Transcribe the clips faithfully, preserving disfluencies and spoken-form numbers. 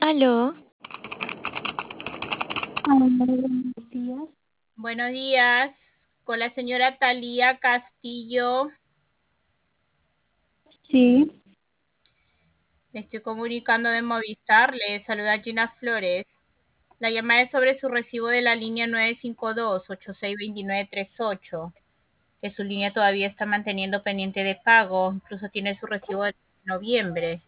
Aló, Hola, buenos días. Buenos días, con la señora Talía Castillo. Sí, Me estoy comunicando de Movistar. Le saluda Gina Flores. La llamada es sobre su recibo de la línea nueve cinco dos, ocho seis dos nueve tres ocho, que su línea todavía está manteniendo pendiente de pago. Incluso tiene su recibo de noviembre.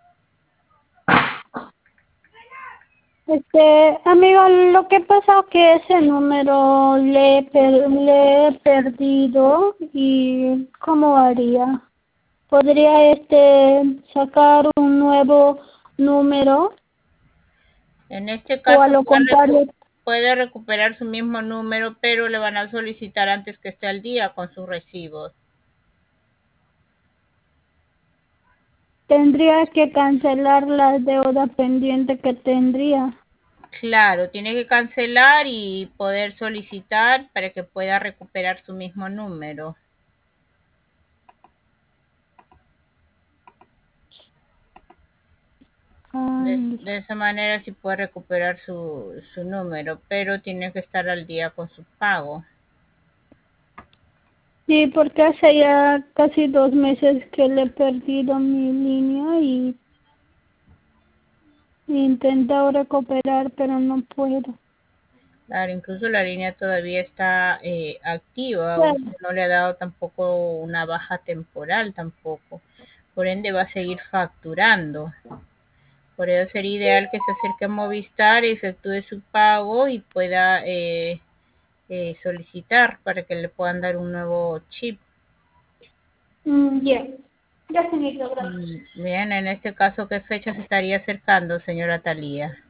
este, amigo, lo que pasa es que ese número le, he per- le he perdido y ¿cómo haría? ¿Podría este sacar un nuevo número En este o a caso lo puede, recu- contrario puede recuperar su mismo número, pero le van a solicitar antes que esté al día con sus recibos. tendría que cancelar la deuda pendiente que tendría? Claro, tiene que cancelar y poder solicitar para que pueda recuperar su mismo número. De, Ay, de esa manera sí puede recuperar su, su número, pero tiene que estar al día con su pago. sí, porque hace ya casi dos meses que le he perdido mi línea y he intentado recuperar, pero no puedo. Claro, incluso la línea todavía está eh, activa, Bueno, usted no le ha dado tampoco una baja temporal tampoco. Por ende va a seguir facturando. Por ello sería ideal que se acerque a Movistar, efectúe su pago y pueda eh, eh, solicitar para que le puedan dar un nuevo chip. mm, ya, ya, señorita, gracias. Mm, Bien, en este caso, ¿qué fecha se estaría acercando, señora Talía?